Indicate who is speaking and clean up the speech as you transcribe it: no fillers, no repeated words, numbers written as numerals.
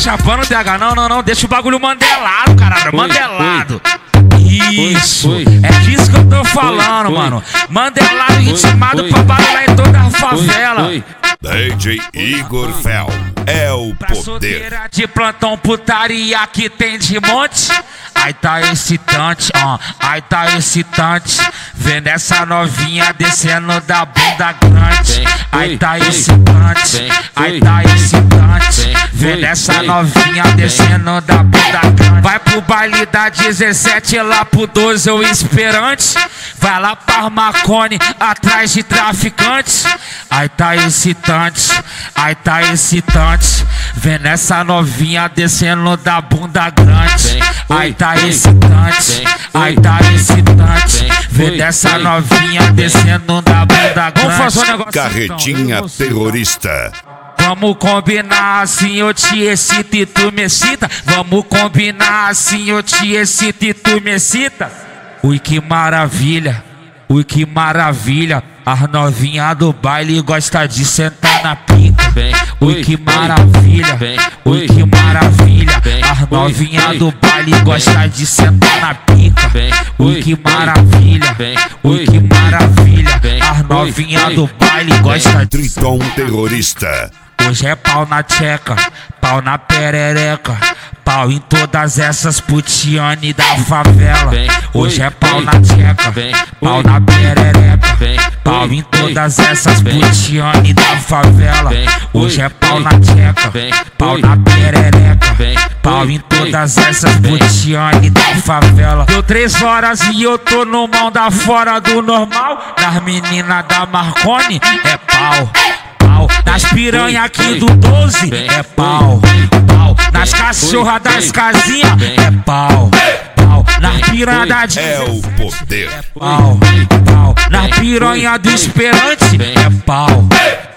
Speaker 1: chapando, DH. Não, deixa o bagulho mandelado, caralho. Mandelado. Isso, é disso que eu tô falando, mano. Mandelado, ritmado pra barulhar em toda a favela.
Speaker 2: DJ Igor Fel é o poder.
Speaker 1: Solteira de plantão, putaria que tem de monte. Aí tá excitante, aí tá excitante. Vendo essa novinha descendo da bunda grande. Aí tá excitante, aí tá excitante. Vendo essa novinha descendo da bunda grande. Vai pro baile da 17, lá pro 12 eu esperante. Vai lá pra Marconi, atrás de traficantes. Aí tá excitante, aí tá excitante. Vendo essa novinha descendo da bunda grande. Aí tá excitante, aí tá excitante. Vendo essa novinha descendo da bunda grande. Vamos fazer um negócio.
Speaker 2: Carretinha terrorista.
Speaker 1: Vamos combinar assim, eu te excito e tu me excita. Vamos combinar assim, eu te excito e tu me excita. Ui, que maravilha, ui, que maravilha. As novinhas do baile gostam de sentar na pica. Ui, que maravilha, ui, que maravilha. As novinhas do baile gostam de sentar na pica. Ui, que maravilha, ui, que maravilha. As novinhas do baile gostam de...
Speaker 2: Triton terrorista.
Speaker 1: Hoje é pau na tcheca, pau na perereca, pau em todas essas putiane da favela. Hoje é pau na tcheca, pau na perereca, pau em todas essas putiane da favela. Hoje é pau na tcheca, pau na perereca, pau em todas essas putiane da favela. Deu 3 horas e eu tô no mão da fora do normal. Nas meninas da Marconi é pau. Nas piranha aqui do 12 é pau. Nas cachorras das casinhas é pau. Nas piranha da
Speaker 2: é o poder.
Speaker 1: Nas piranha do Esperante é pau.